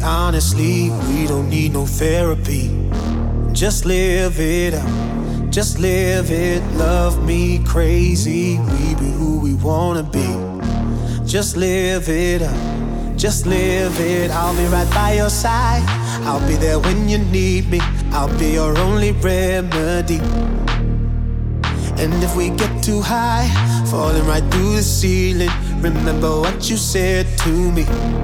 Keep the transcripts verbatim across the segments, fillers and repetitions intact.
honestly, we don't need no therapy. Just live it up, just live it. Love me crazy, we be who we wanna be. Just live it up, just live it. I'll be right by your side, I'll be there when you need me. I'll be your only remedy. And if we get too high, falling right through the ceiling, remember what you said to me.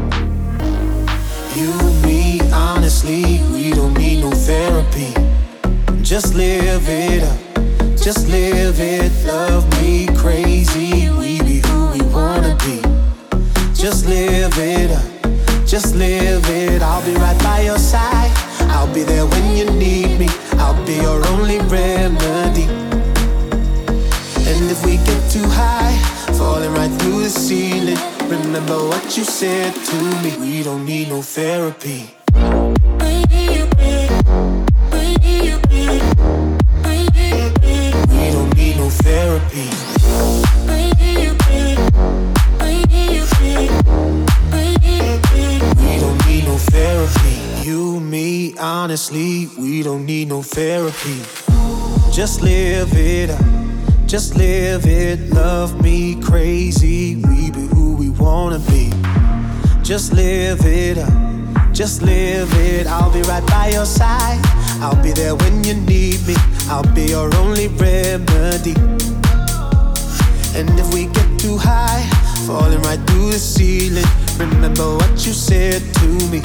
You, me, honestly, we don't need no therapy. Just live it up, just live it. Love me crazy, we be who we wanna be. Just live it up, just live it. I'll be right by your side, I'll be there when you need me. I'll be your only remedy. And if we get too high, falling right through the ceiling, remember what you said to me. We don't need no therapy. We don't need no therapy. We don't need no therapy. You, me, honestly, we don't need no therapy. Just live it up, just live it. Love me crazy, we be who we wanna be. Just live it up, just live it. I'll be right by your side, I'll be there when you need me. I'll be your only remedy. And if we get too high, falling right through the ceiling, remember what you said to me.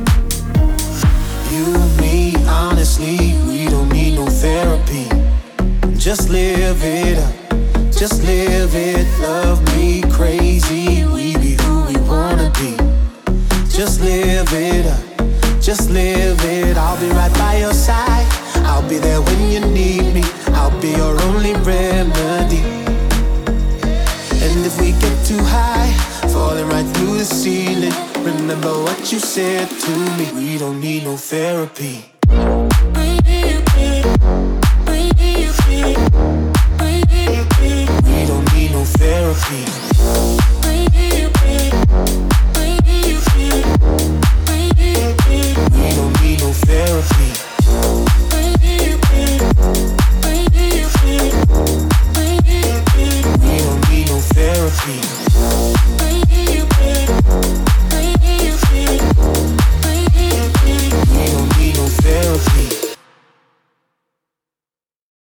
You, me, honestly, we don't need no therapy. Just live it up, just live it. Love me crazy, we be who we wanna be. Just live it up, just live it. I'll be right by your side, I'll be there when you need me. I'll be your only remedy. And if we get too high, falling right through the ceiling, remember what you said to me. We don't need no therapy. We don't need no therapy. We don't need no therapy. We don't need no therapy.